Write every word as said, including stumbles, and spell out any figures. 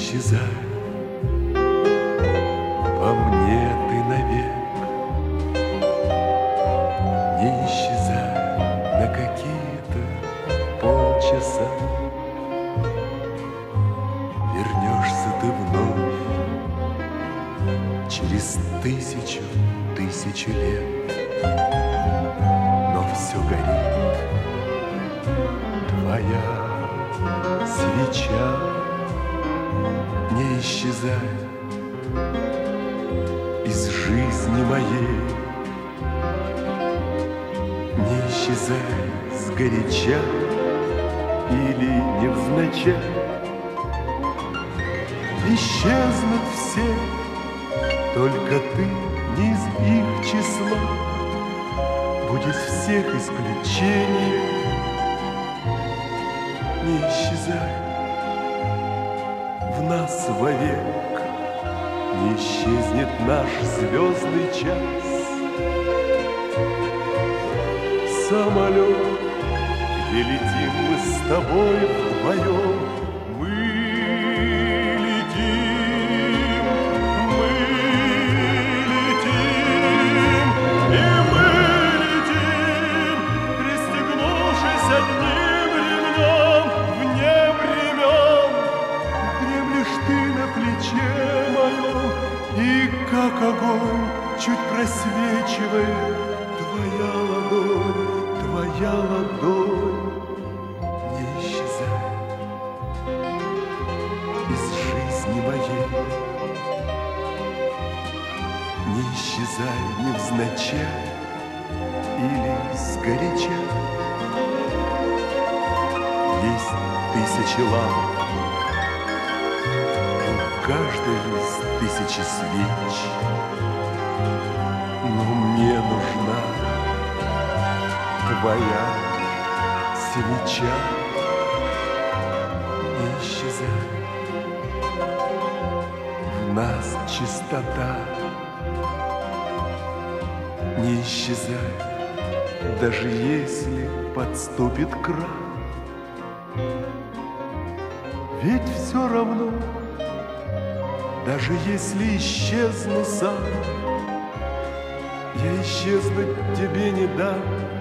исчезай, во мне ты навек. Не исчезай на какие-то полчаса, вернешься ты вновь через тысячу, тысячу лет. Но все горит, твоя свеча. Не исчезай из жизни моей, не исчезай сгоряча или невзначай. Исчезнут все, только ты не из их числа. Будет всех исключение. Не исчезай в нас вовек, не исчезнет наш звездный час. Самолет, где летим мы с тобой вдвоем, мы летим, мы летим, и мы летим, пристегнувшись одним ремнем вне времен. Дремлешь ты на плече моем, и как огонь чуть просвечивает твоя ладонь, твоя ладонь. Не исчезай из жизни моей, не исчезай невзначай или сгоряча. Есть тысячи ламп, и у каждой есть тысячи свеч, но мне нужна твоя свеча. Не исчезай, в нас чистота. Не исчезай, даже если подступит крах. Ведь все равно, даже если исчезну сам, я исчезнуть тебе не дам.